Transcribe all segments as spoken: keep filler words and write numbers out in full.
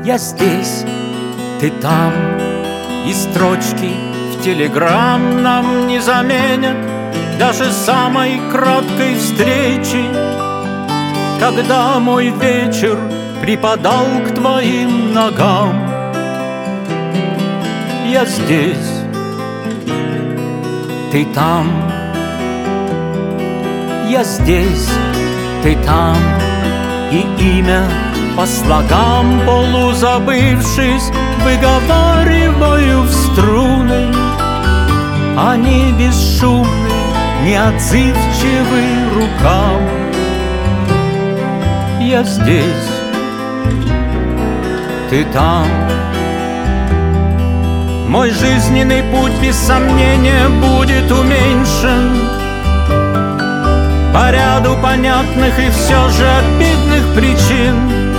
Я здесь, ты там, и строчки в телеграм нам не заменят даже самой краткой встречи, когда мой вечер припадал к твоим ногам. Я здесь, ты там, я здесь, ты там, и имя по слогам полузабывшись выговариваю в струны. Они бесшумны, неотзывчивы рукам. Я здесь, ты там. Мой жизненный путь без сомнения будет уменьшен по ряду понятных и все же обидных причин.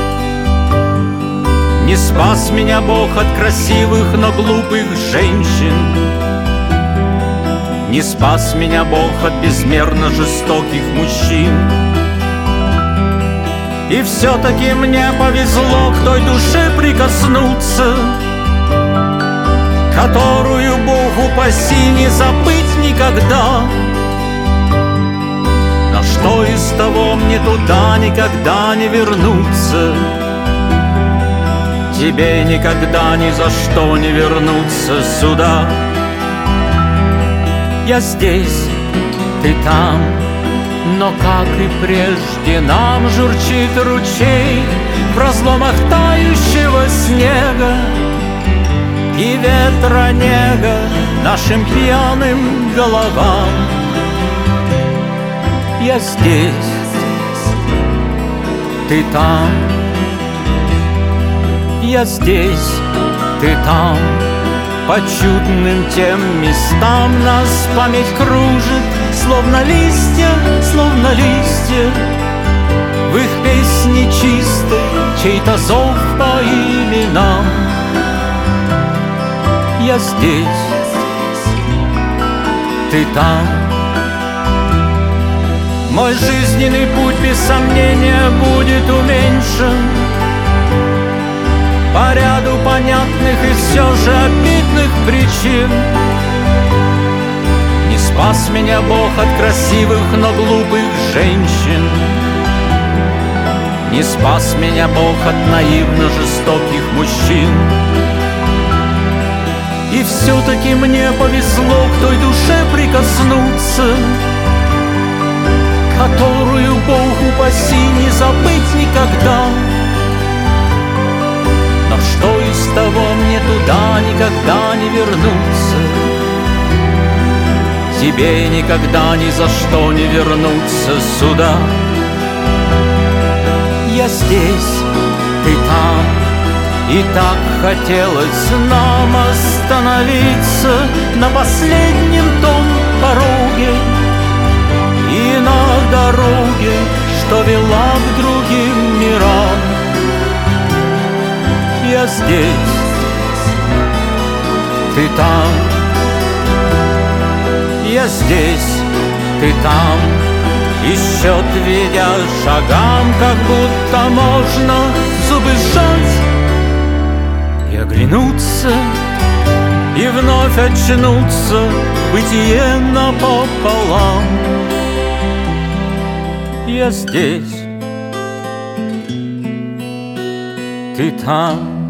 Не спас меня Бог от красивых, но глупых женщин. Не спас меня Бог от безмерно жестоких мужчин. И все-таки мне повезло к той душе прикоснуться, которую, Бог упаси, не забыть никогда. Но что из того, мне туда никогда не вернуться. Тебе никогда ни за что не вернуться сюда. Я здесь, ты там, но, как и прежде, нам журчит ручей в разломах тающего снега и ветра нега нашим пьяным головам. Я здесь, ты там. Я здесь, ты там. По чудным тем местам нас память кружит, словно листья, словно листья. В их песне чистой чей-то зов по именам. Я здесь, ты там. Мой жизненный путь без сомнения будет уменьшен по ряду понятных и все же обидных причин. Не спас меня Бог от красивых, но глупых женщин. Не спас меня Бог от наивно жестоких мужчин. И все-таки мне повезло к той душе прикоснуться, которую, Бог упаси, не забыть никогда. Но что из того, мне туда никогда не вернуться. Тебе никогда ни за что не вернуться сюда. Я здесь, ты там, и так хотелось нам остановиться на последнем том пороге и на дороге, что вела к другим мирам. Я здесь, ты там. Я здесь, ты там. И счет ведя шагам, как будто можно зубы сжать и оглянуться, и вновь очнуться, бытие напополам. Я здесь, ты там.